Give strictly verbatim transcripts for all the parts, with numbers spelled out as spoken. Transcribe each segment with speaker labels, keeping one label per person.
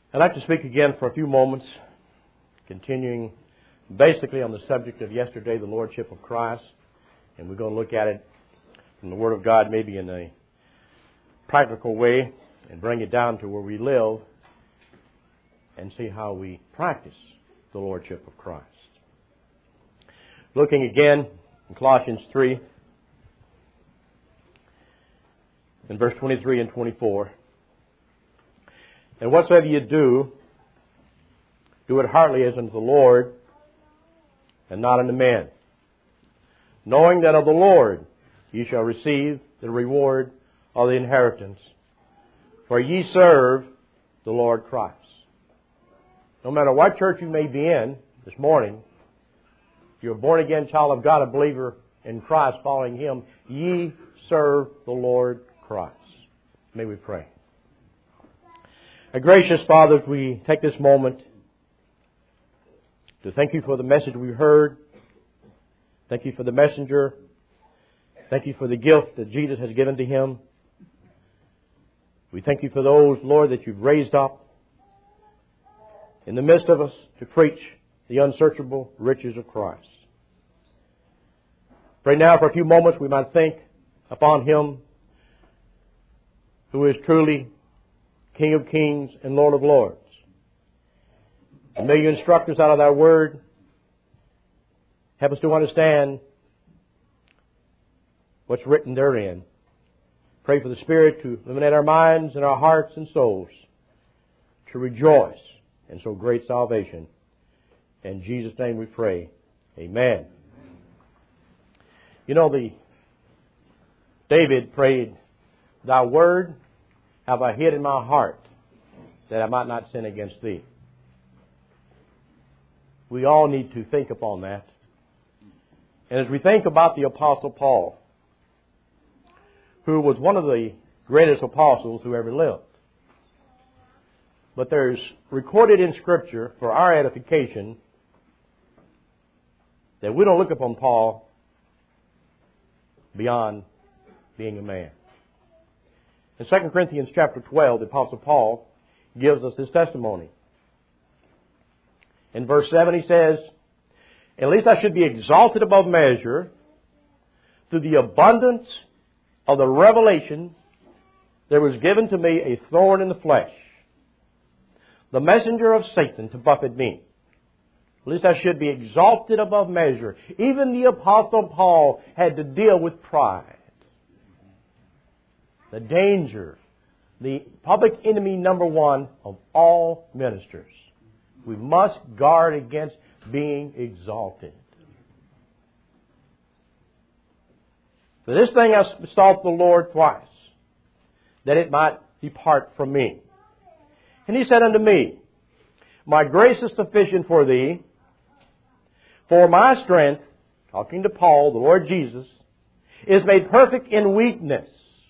Speaker 1: I'd like to speak again for a few moments, continuing basically on the subject of yesterday, the Lordship of Christ. And we're going to look at it from the Word of God maybe in a practical way and bring it down to where we live and see how we practice the Lordship of Christ. Looking again in Colossians three, in verse twenty-three and twenty-four. And whatsoever you do, do it heartily as unto the Lord, and not unto men, knowing that of the Lord ye shall receive the reward of the inheritance, for ye serve the Lord Christ. No matter what church you may be in this morning, if you're a born-again child of God, a believer in Christ, following Him, ye serve the Lord Christ. May we pray. Our gracious Father, we take this moment to thank You for the message we heard. Thank You for the messenger. Thank You for the gift that Jesus has given to him. We thank You for those, Lord, that You've raised up in the midst of us to preach the unsearchable riches of Christ. Pray now for a few moments we might think upon Him who is truly King of kings and Lord of lords. And may You instruct us out of Thy Word. Help us to understand what's written therein. Pray for the Spirit to illuminate our minds and our hearts and souls to rejoice in so great salvation. In Jesus' name we pray. Amen. You know, the David prayed, Thy Word have I hid in my heart, that I might not sin against Thee. We all need to think upon that. And as we think about the Apostle Paul, who was one of the greatest apostles who ever lived, but there's recorded in Scripture for our edification that we don't look upon Paul beyond being a man. In Second Corinthians chapter twelve, the Apostle Paul gives us his testimony. In verse seven he says, At least I should be exalted above measure through the abundance of the revelation there was given to me a thorn in the flesh, the messenger of Satan to buffet me. At least I should be exalted above measure. Even the Apostle Paul had to deal with pride. The danger, the public enemy number one of all ministers. We must guard against being exalted. For this thing I sought the Lord twice, that it might depart from me. And He said unto me, My grace is sufficient for thee, for my strength, talking to Paul, the Lord Jesus, is made perfect in weakness.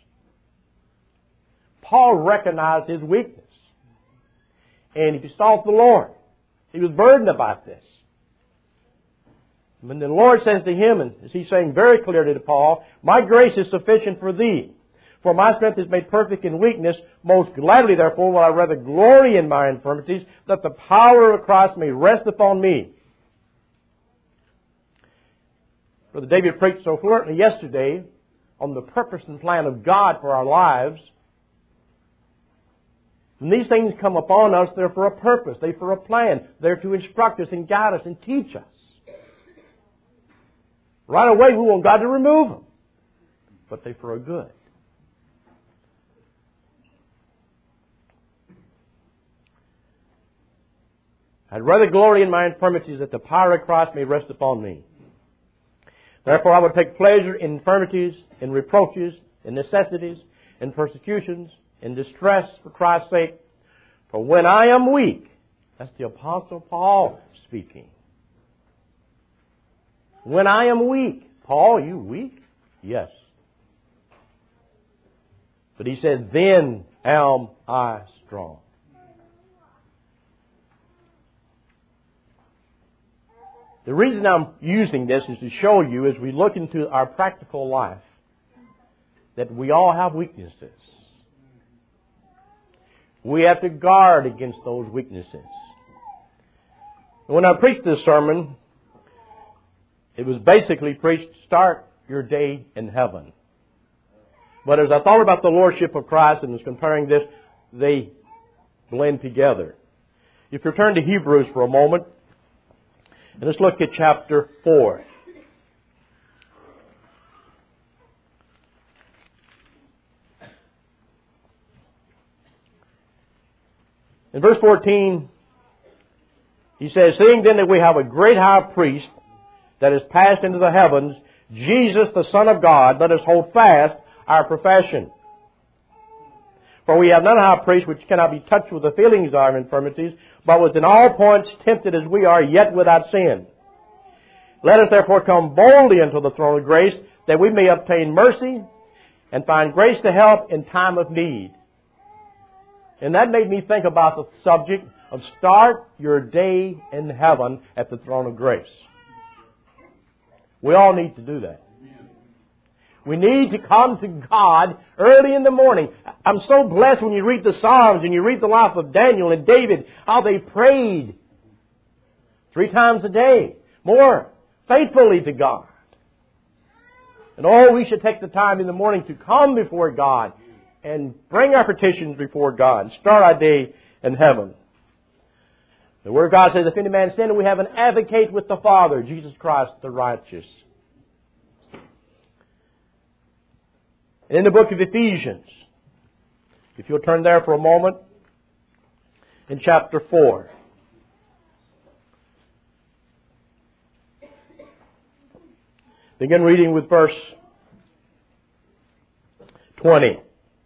Speaker 1: Paul recognized his weakness. And he sought the Lord. He was burdened about this. And the Lord says to him, and as He's saying very clearly to Paul, My grace is sufficient for thee. For my strength is made perfect in weakness. Most gladly, therefore, will I rather glory in my infirmities, that the power of Christ may rest upon me. Brother David preached so fluently yesterday on the purpose and plan of God for our lives. When these things come upon us, they're for a purpose. They're for a plan. They're to instruct us and guide us and teach us. Right away, we want God to remove them. But they're for a good. I'd rather glory in my infirmities, that the power of Christ may rest upon me. Therefore, I would take pleasure in infirmities, in reproaches, in necessities, in persecutions, in distress for Christ's sake. For when I am weak, that's the Apostle Paul speaking. When I am weak. Paul, you weak? Yes. But he said, then am I strong. The reason I'm using this is to show you, as we look into our practical life, that we all have weaknesses. We have to guard against those weaknesses. When I preached this sermon, it was basically preached, start your day in heaven. But as I thought about the Lordship of Christ and was comparing this, they blend together. If you turn to Hebrews for a moment, and let's look at chapter four. In verse fourteen, he says, seeing then that we have a great high priest that is passed into the heavens, Jesus the Son of God, let us hold fast our profession. For we have none high priest which cannot be touched with the feelings of our infirmities, but was in all points tempted as we are, yet without sin. Let us therefore come boldly unto the throne of grace, that we may obtain mercy and find grace to help in time of need. And that made me think about the subject of start your day in heaven at the throne of grace. We all need to do that. We need to come to God early in the morning. I'm so blessed when you read the Psalms and you read the life of Daniel and David, how they prayed three times a day, more faithfully to God. And oh, we should take the time in the morning to come before God and bring our petitions before God and start our day in heaven. The Word of God says, if any man sin, we have an advocate with the Father, Jesus Christ the righteous. And in the book of Ephesians, if you'll turn there for a moment, in chapter four. Begin reading with verse twenty.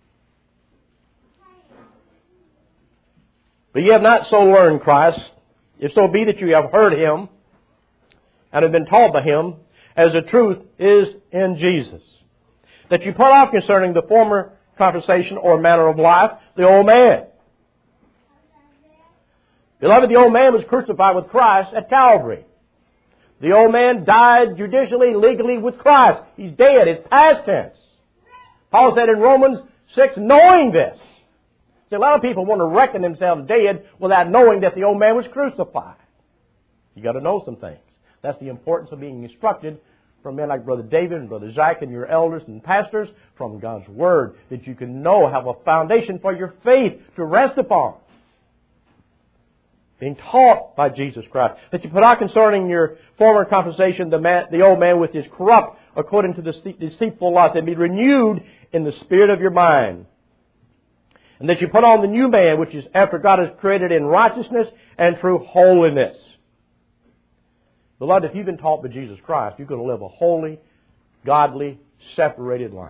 Speaker 1: But ye have not so learned Christ, if so be that you have heard Him, and have been taught by Him, as the truth is in Jesus. That you put off concerning the former conversation or manner of life, the old man. Beloved, the old man was crucified with Christ at Calvary. The old man died judicially, legally with Christ. He's dead. It's past tense. Paul said in Romans six, knowing this. See, a lot of people want to reckon themselves dead without knowing that the old man was crucified. You got to know some things. That's the importance of being instructed from men like Brother David and Brother Zach and your elders and pastors from God's Word, that you can know, have a foundation for your faith to rest upon. Being taught by Jesus Christ. That you put out concerning your former conversation the, man, the old man with his corrupt according to the deceitful lust, and be renewed in the spirit of your mind. And that you put on the new man, which is after God has created in righteousness and true holiness. Beloved, if you've been taught by Jesus Christ, you're going to live a holy, godly, separated life.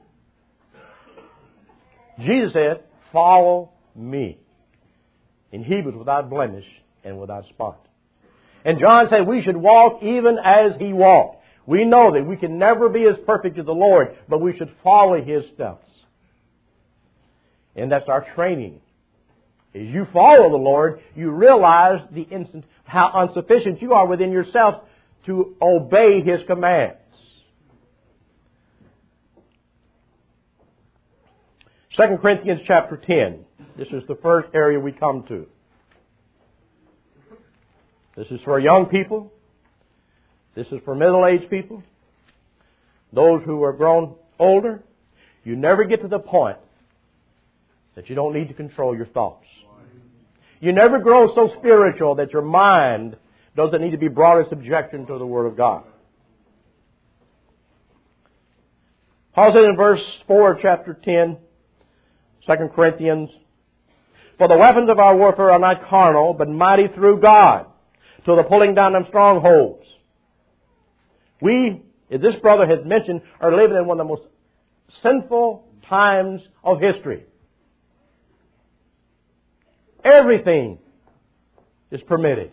Speaker 1: Jesus said, follow me. And He was without blemish and without spot. And John said we should walk even as He walked. We know that we can never be as perfect as the Lord, but we should follow His steps. And that's our training. As you follow the Lord, you realize the instant how insufficient you are within yourself to obey His commands. Second Corinthians chapter ten. This is the first area we come to. This is for young people. This is for middle-aged people. Those who are grown older. You never get to the point that you don't need to control your thoughts. You never grow so spiritual that your mind doesn't need to be brought in subjection to the Word of God. Paul said in verse four of chapter ten, Second Corinthians, for the weapons of our warfare are not carnal, but mighty through God, to the pulling down of strongholds. We, as this brother has mentioned, are living in one of the most sinful times of history. Everything is permitted.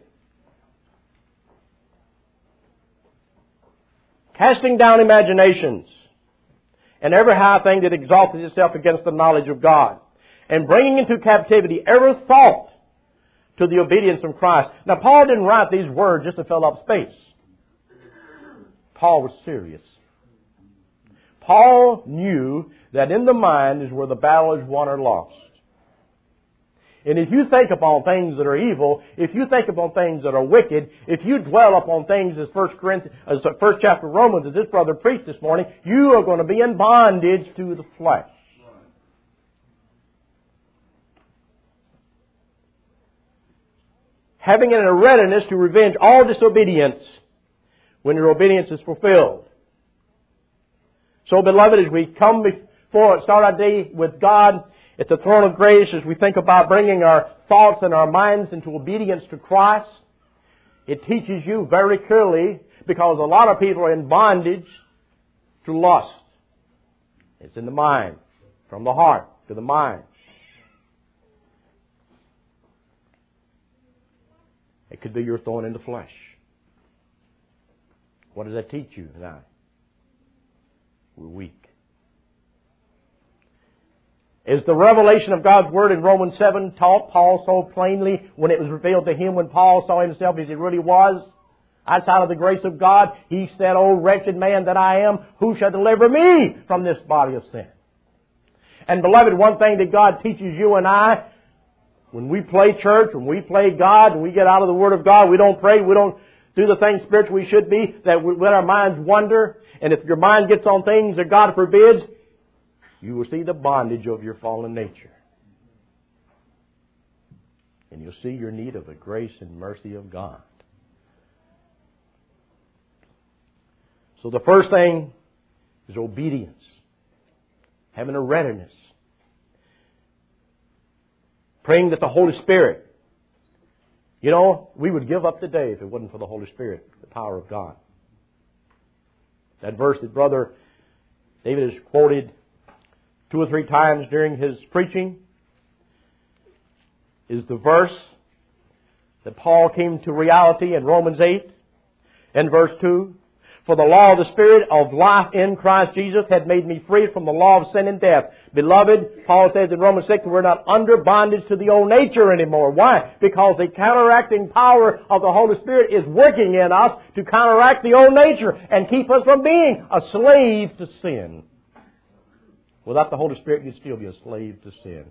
Speaker 1: Casting down imaginations and every high thing that exalted itself against the knowledge of God, and bringing into captivity every thought to the obedience of Christ. Now, Paul didn't write these words just to fill up space. Paul was serious. Paul knew that in the mind is where the battle is won or lost. And if you think upon things that are evil, if you think upon things that are wicked, if you dwell upon things as First Corinthians, as the first chapter of Romans, as this brother preached this morning, you are going to be in bondage to the flesh. Having in a readiness to revenge all disobedience when your obedience is fulfilled. So, beloved, as we come before, start our day with God at the throne of grace, as we think about bringing our thoughts and our minds into obedience to Christ, it teaches you very clearly, because a lot of people are in bondage to lust. It's in the mind, from the heart to the mind. It could be your thorn in the flesh. What does that teach you and I? We're weak. Is the revelation of God's Word in Romans seven taught Paul so plainly when it was revealed to him, when Paul saw himself as he really was? Outside of the grace of God, he said, "O wretched man that I am, who shall deliver me from this body of sin?" And beloved, one thing that God teaches you and I, when we play church, when we play God, and we get out of the Word of God, we don't pray, we don't do the things spiritually we should be, that we let our minds wander. And if your mind gets on things that God forbids, you will see the bondage of your fallen nature. And you'll see your need of the grace and mercy of God. So the first thing is obedience. Having a readiness. Praying that the Holy Spirit. You know, we would give up today if it wasn't for the Holy Spirit, the power of God. That verse that Brother David has quoted two or three times during his preaching is the verse that Paul came to reality in Romans eight and verse two. For the law of the Spirit of life in Christ Jesus had made me free from the law of sin and death. Beloved, Paul says in Romans six, we're not under bondage to the old nature anymore. Why? Because the counteracting power of the Holy Spirit is working in us to counteract the old nature and keep us from being a slave to sin. Without the Holy Spirit, you'd still be a slave to sin.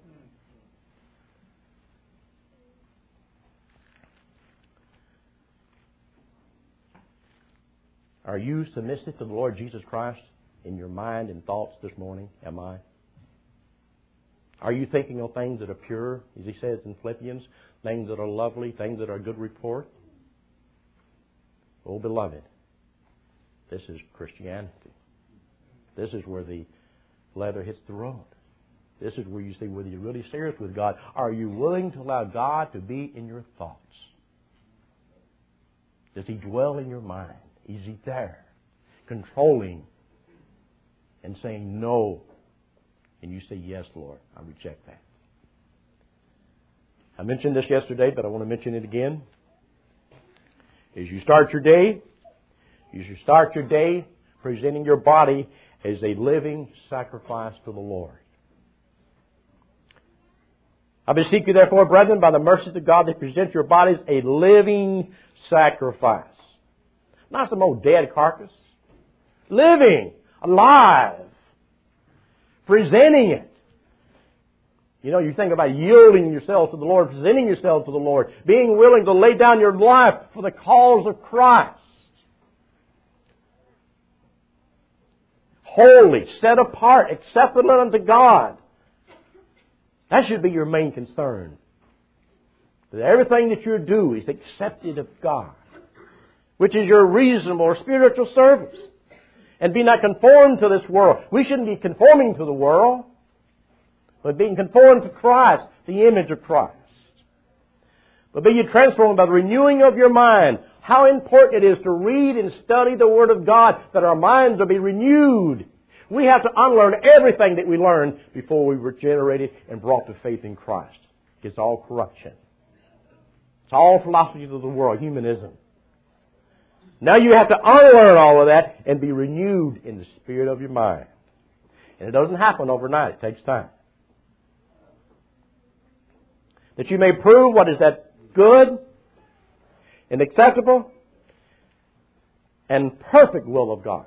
Speaker 1: Are you submissive to the Lord Jesus Christ in your mind and thoughts this morning? Am I? Are you thinking of things that are pure, as he says in Philippians, things that are lovely, things that are good report? Oh, beloved, this is Christianity. This is where the leather hits the road. This is where you see whether you're really serious with God. Are you willing to allow God to be in your thoughts? Does He dwell in your mind? Is He there, controlling and saying no? And you say, yes, Lord, I reject that. I mentioned this yesterday, but I want to mention it again. As you start your day, you should start your day presenting your body as a living sacrifice to the Lord. I beseech you, therefore, brethren, by the mercies of God, that present your bodies a living sacrifice. Not some old dead carcass. Living, alive, presenting it. You know, you think about yielding yourself to the Lord, presenting yourself to the Lord, being willing to lay down your life for the cause of Christ. Holy, set apart, acceptable unto God. That should be your main concern. That everything that you do is accepted of God, which is your reasonable or spiritual service. And be not conformed to this world. We shouldn't be conforming to the world, but being conformed to Christ, the image of Christ. But be ye transformed by the renewing of your mind. How important it is to read and study the Word of God, that our minds will be renewed. We have to unlearn everything that we learned before we were generated and brought to faith in Christ. It's all corruption. It's all philosophies of the world, humanism. Now you have to unlearn all of that and be renewed in the spirit of your mind. And it doesn't happen overnight. It takes time. That you may prove what is that good and acceptable and perfect will of God.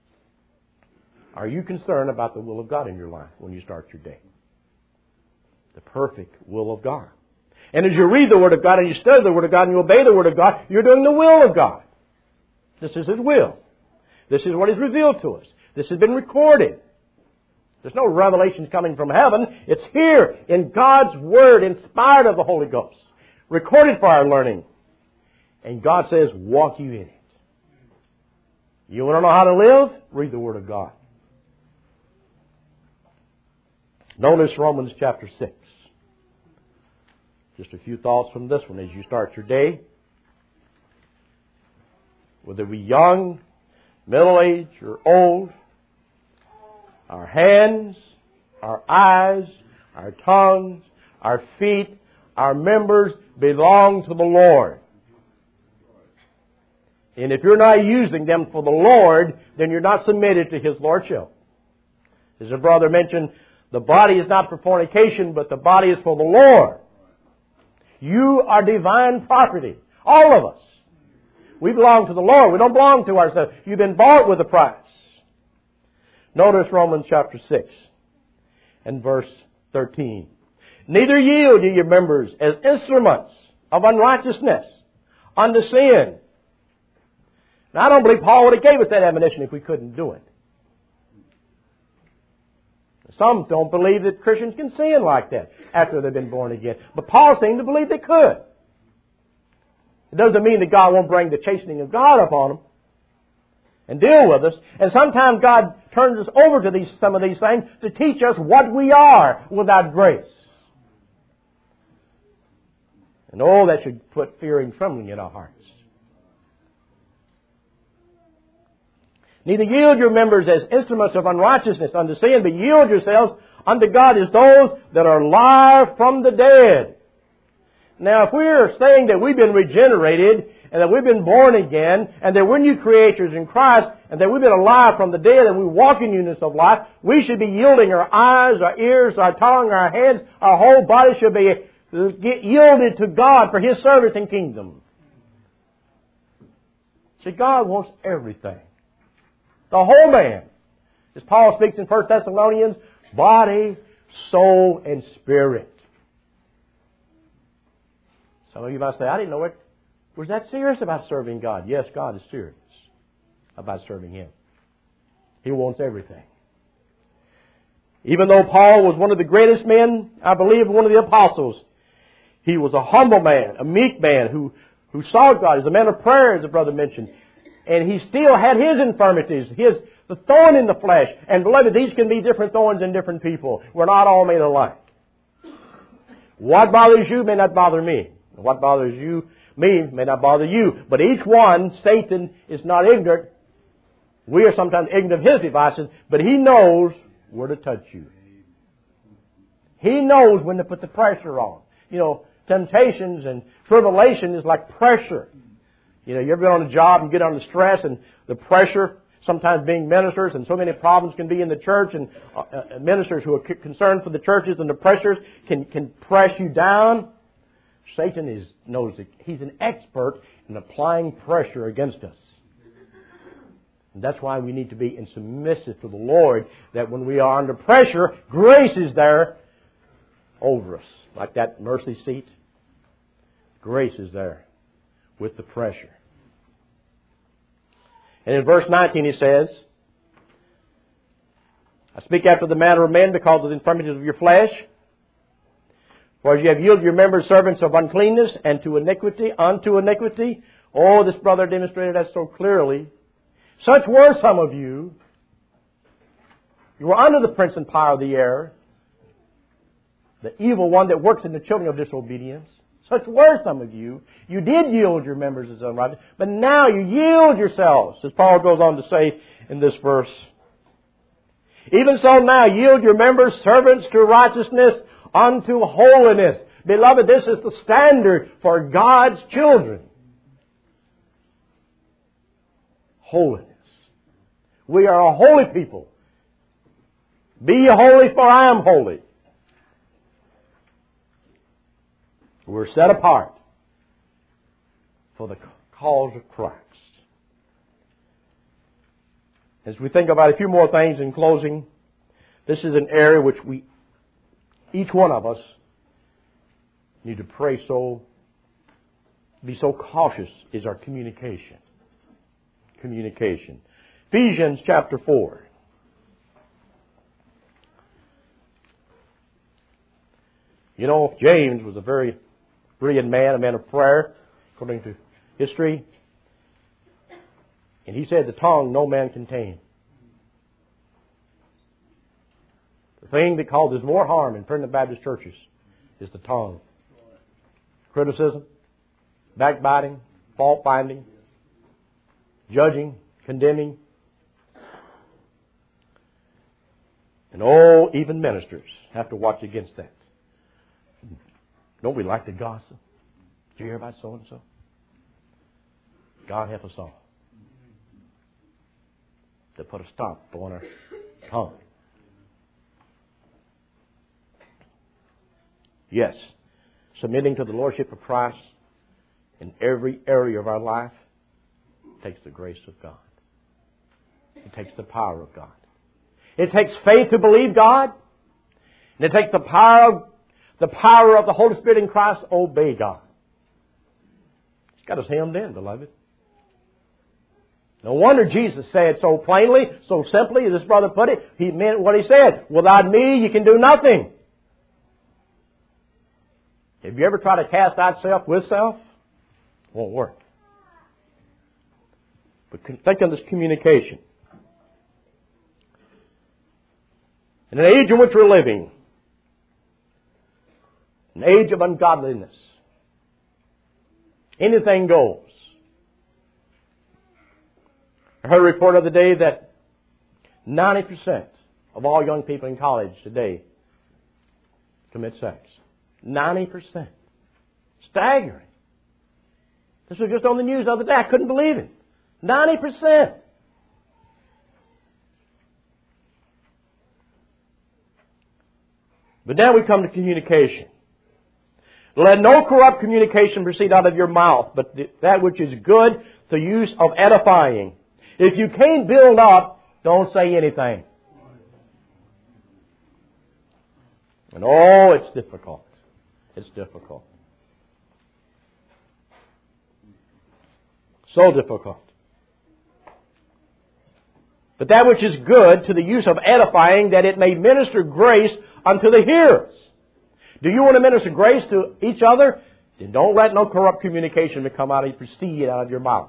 Speaker 1: Are you concerned about the will of God in your life when you start your day? The perfect will of God. And as you read the Word of God and you study the Word of God and you obey the Word of God, you're doing the will of God. This is His will. This is what is revealed to us. This has been recorded. There's no revelations coming from heaven. It's here in God's Word, inspired of the Holy Ghost, recorded for our learning. And God says, walk you in it. You want to know how to live? Read the Word of God. Notice Romans chapter six. Just a few thoughts from this one as you start your day. Whether we young, middle-aged, or old, our hands, our eyes, our tongues, our feet, our members belong to the Lord. And if you're not using them for the Lord, then you're not submitted to His Lordship. As a brother mentioned, the body is not for fornication, but the body is for the Lord. You are divine property. All of us. We belong to the Lord. We don't belong to ourselves. You've been bought with a price. Notice Romans chapter six and verse thirteen. Neither yield ye your members as instruments of unrighteousness unto sin. Now, I don't believe Paul would have gave us that admonition if we couldn't do it. Some don't believe that Christians can sin like that after they've been born again. But Paul seemed to believe they could. It doesn't mean that God won't bring the chastening of God upon them and deal with us. And sometimes God turns us over to these some of these things to teach us what we are without grace. And oh, that should put fear and trembling in our hearts. Neither yield your members as instruments of unrighteousness unto sin, but yield yourselves unto God as those that are alive from the dead. Now, if we're saying that we've been regenerated, and that we've been born again, and that we're new creatures in Christ, and that we've been alive from the dead, and we walk in newness of life, we should be yielding our eyes, our ears, our tongue, our hands, our whole body should be yielded to God for His service and kingdom. See, God wants everything. The whole man. As Paul speaks in First Thessalonians, body, soul, and spirit. Some of you might say, I didn't know it was that serious about serving God. Yes, God is serious about serving Him. He wants everything. Even though Paul was one of the greatest men, I believe one of the apostles, he was a humble man, a meek man who, who sought God. He's a man of prayer, as the brother mentioned. And he still had his infirmities, his the thorn in the flesh. And beloved, these can be different thorns in different people. We're not all made alike. What bothers you may not bother me. What bothers you, me, may not bother you. But each one, Satan is not ignorant. We are sometimes ignorant of his devices, but he knows where to touch you. He knows when to put the pressure on. You know, temptations and tribulation is like pressure. You know, you ever been on a job and get under stress and the pressure, sometimes being ministers, and so many problems can be in the church, and uh, uh, ministers who are c- concerned for the churches and the pressures can, can press you down. Satan is knows that he's an expert in applying pressure against us. And that's why we need to be in submissive to the Lord, that when we are under pressure, grace is there over us. Like that mercy seat. Grace is there with the pressure. And in verse nineteen he says, I speak after the manner of men because of the infirmities of your flesh. For as you have yielded your members servants of uncleanness and to iniquity, unto iniquity. Oh, this brother demonstrated that so clearly. Such were some of you. You were under the prince and power of the air, the evil one that works in the children of disobedience. Such were some of you. You did yield your members as unrighteous, but now you yield yourselves, as Paul goes on to say in this verse. Even so now yield your members servants to righteousness unto holiness. Beloved, this is the standard for God's children. Holiness. We are a holy people. Be ye holy, for I am holy. We're set apart for the cause of Christ. As we think about a few more things in closing, this is an area which we, each one of us, need to pray so, be so cautious is our communication. Communication. Ephesians chapter four. You know, James was a very brilliant man, a man of prayer, according to history. And he said, the tongue no man can tame. The thing that causes more harm in primitive Baptist churches is the tongue. Criticism, backbiting, fault finding, judging, condemning. And oh, even ministers have to watch against that. Don't we like to gossip? Did you hear about so-and-so? God help us all to put a stop on our tongue. Yes, submitting to the Lordship of Christ in every area of our life takes the grace of God. It takes the power of God. It takes faith to believe God. And it takes the power of the power of the Holy Spirit in Christ to obey God. It's got us hemmed in, beloved. No wonder Jesus said so plainly, so simply, as this brother put it, he meant what he said. Without me, you can do nothing. Have you ever tried to cast out self with self? It won't work. But think of this communication. In an age in which we're living, an age of ungodliness, anything goes. I heard a report of the day that ninety percent of all young people in college today commit sex. ninety percent. Staggering. This was just on the news the other day. I couldn't believe it. ninety percent. But now we come to communication. Let no corrupt communication proceed out of your mouth, but that which is good, the use of edifying. If you can't build up, don't say anything. And oh, it's difficult. It's difficult. So difficult. But that which is good to the use of edifying, that it may minister grace unto the hearers. Do you want to minister grace to each other? Then don't let no corrupt communication come out of proceed out of your mouth.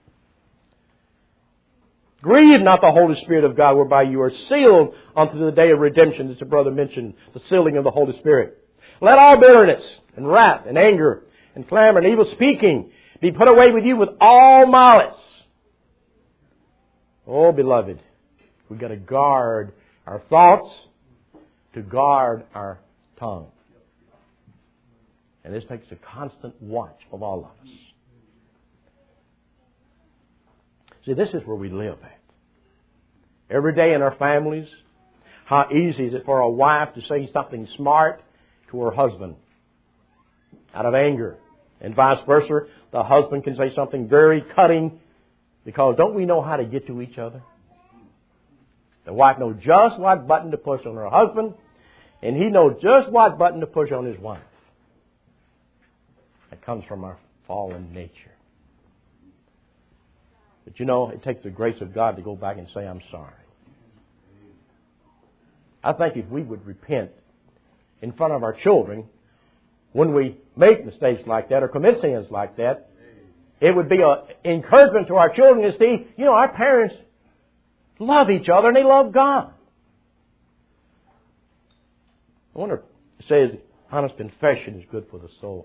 Speaker 1: Grieve not the Holy Spirit of God, whereby you are sealed unto the day of redemption, as the brother mentioned, the sealing of the Holy Spirit. Let all bitterness and wrath and anger and clamor and evil speaking be put away with you with all malice. Oh, beloved, we've got to guard our thoughts, to guard our tongue. And this takes a constant watch of all of us. See, this is where we live at. Every day in our families, how easy is it for a wife to say something smart to her husband out of anger. And vice versa, the husband can say something very cutting, because don't we know how to get to each other? The wife knows just what button to push on her husband, and he knows just what button to push on his wife. That comes from our fallen nature. But you know, it takes the grace of God to go back and say, I'm sorry. I think if we would repent in front of our children when we make mistakes like that or commit sins like that, it would be an encouragement to our children to see, you know, our parents love each other and they love God. I wonder if it says honest confession is good for the soul.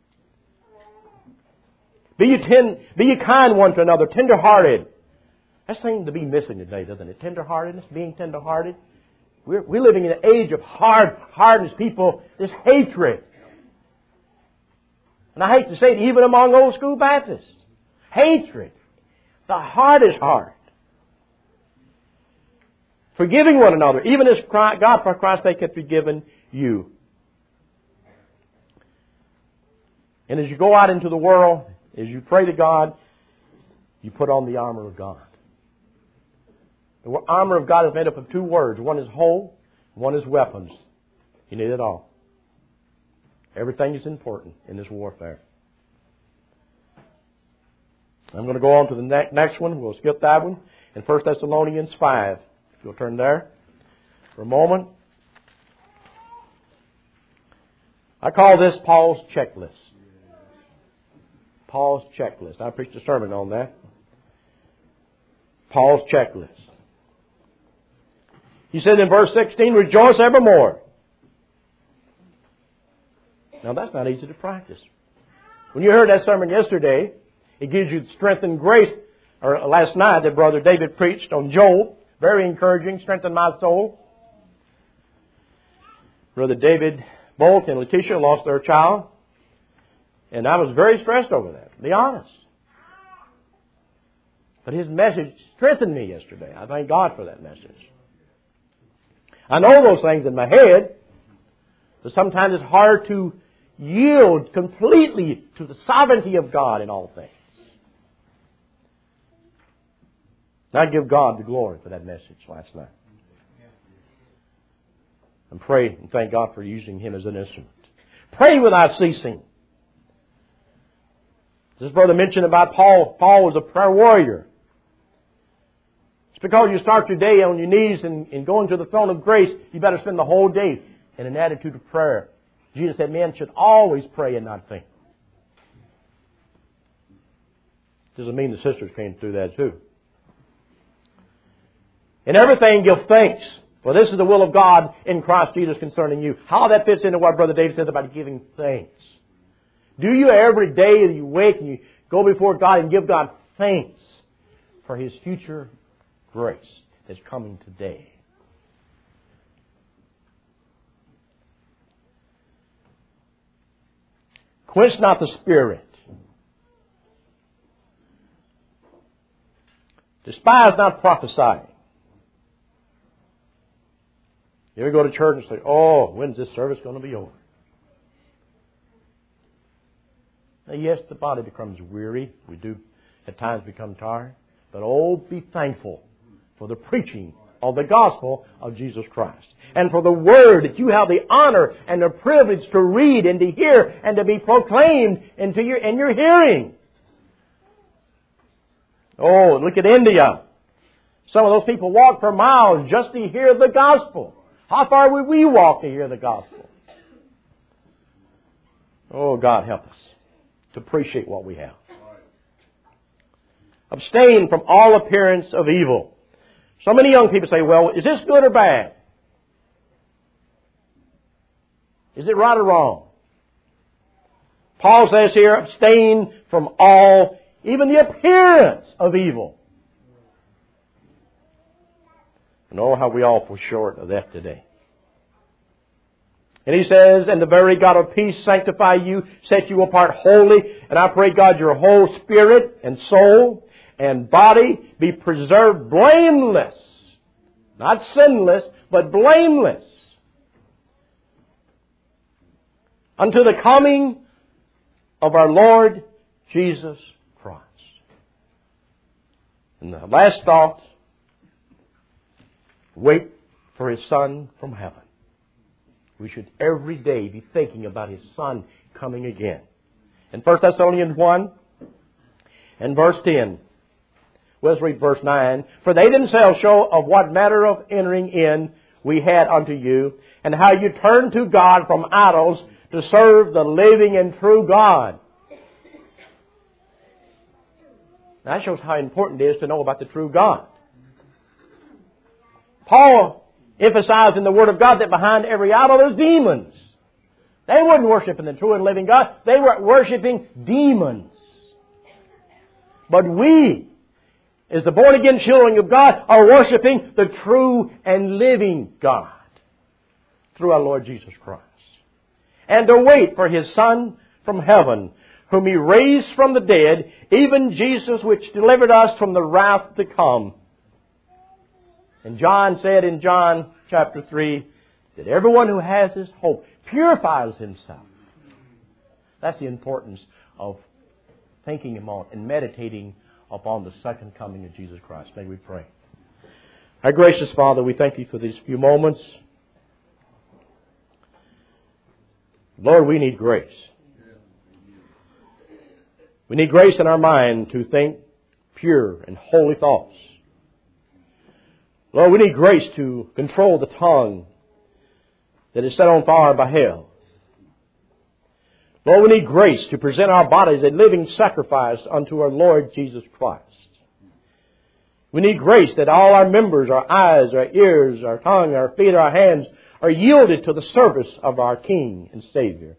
Speaker 1: Be you, ten, be you kind one to another, tender-hearted. That seems to be missing today, doesn't it? Tender-heartedness, being tender-hearted. We're, we're living in an age of hard, hardness. People, this hatred. And I hate to say it, even among old school Baptists. Hatred. The heart is hard. Forgiving one another, even as God for Christ's sake hath forgiven you. And as you go out into the world, as you pray to God, you put on the armor of God. The armor of God is made up of two words. One is whole, one is weapons. You need it all. Everything is important in this warfare. I'm going to go on to the ne- next one. We'll skip that one. In First Thessalonians five. If you'll turn there for a moment. I call this Paul's checklist. Paul's checklist. I preached a sermon on that. Paul's checklist. He said in verse sixteen, rejoice evermore. Now that's not easy to practice. When you heard that sermon yesterday, it gives you strength and grace. Or last night that Brother David preached on Job. Very encouraging, strengthened my soul. Brother David Bolt and Letitia lost their child. And I was very stressed over that, to be honest. But his message strengthened me yesterday. I thank God for that message. I know those things in my head, but sometimes it's hard to yield completely to the sovereignty of God in all things. And I give God the glory for that message last night. And pray and thank God for using him as an instrument. Pray without ceasing. This brother mentioned about Paul. Paul was a prayer warrior. It's because you start your day on your knees and, and going to the throne of grace, you better spend the whole day in an attitude of prayer. Jesus said men should always pray and not think. Doesn't mean the sisters can't do that too. In everything give thanks, for this is the will of God in Christ Jesus concerning you. How that fits into what Brother David says about giving thanks. Do you every day that you wake and you go before God and give God thanks for His future grace that's coming today? Quench not the Spirit. Despise not prophesying. You ever go to church and say, oh, when's this service going to be over? Now, yes, the body becomes weary. We do at times become tired. But oh, be thankful for the preaching of the gospel of Jesus Christ. And for the word that you have the honor and the privilege to read and to hear and to be proclaimed into your, in your hearing. Oh, look at India. Some of those people walk for miles just to hear the gospel. How far would we walk to hear the gospel? Oh, God help us to appreciate what we have. Abstain from all appearance of evil. So many young people say, well, is this good or bad? Is it right or wrong? Paul says here, abstain from all, even the appearance of evil. And oh, how we all fall short of that today. And he says, and the very God of peace sanctify you, set you apart wholly. And I pray, God, your whole spirit and soul and body be preserved blameless. Not sinless, but blameless. Unto the coming of our Lord Jesus Christ. And the last thought, wait for His Son from heaven. We should every day be thinking about His Son coming again. In First Thessalonians one and verse ten, let's read verse nine. For they themselves show of what manner of entering in we had unto you, and how you turned to God from idols to serve the living and true God. That shows how important it is to know about the true God. Paul emphasized in the Word of God that behind every idol there's demons. They weren't worshiping the true and living God. They were worshiping demons. But we, as the born-again children of God, are worshiping the true and living God through our Lord Jesus Christ. And to wait for His Son from heaven, whom He raised from the dead, even Jesus which delivered us from the wrath to come. And John said in John chapter three that everyone who has this hope purifies himself. That's the importance of thinking about and meditating upon the second coming of Jesus Christ. May we pray. Our gracious Father, we thank You for these few moments. Lord, we need grace. We need grace in our mind to think pure and holy thoughts. Lord, we need grace to control the tongue that is set on fire by hell. Lord, we need grace to present our bodies a living sacrifice unto our Lord Jesus Christ. We need grace that all our members, our eyes, our ears, our tongue, our feet, our hands are yielded to the service of our King and Savior.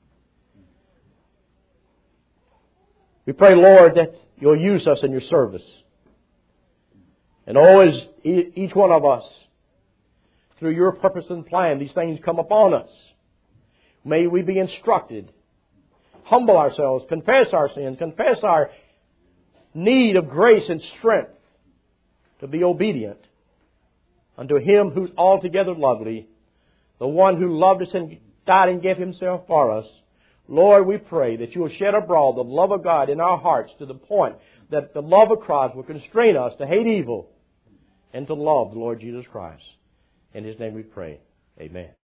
Speaker 1: We pray, Lord, that You'll use us in Your service. And always, each one of us, through Your purpose and plan, these things come upon us. May we be instructed, humble ourselves, confess our sins, confess our need of grace and strength to be obedient unto Him who's altogether lovely, the one who loved us and died and gave Himself for us. Lord, we pray that You will shed abroad the love of God in our hearts to the point that the love of Christ will constrain us to hate evil and to love the Lord Jesus Christ. In His name we pray. Amen.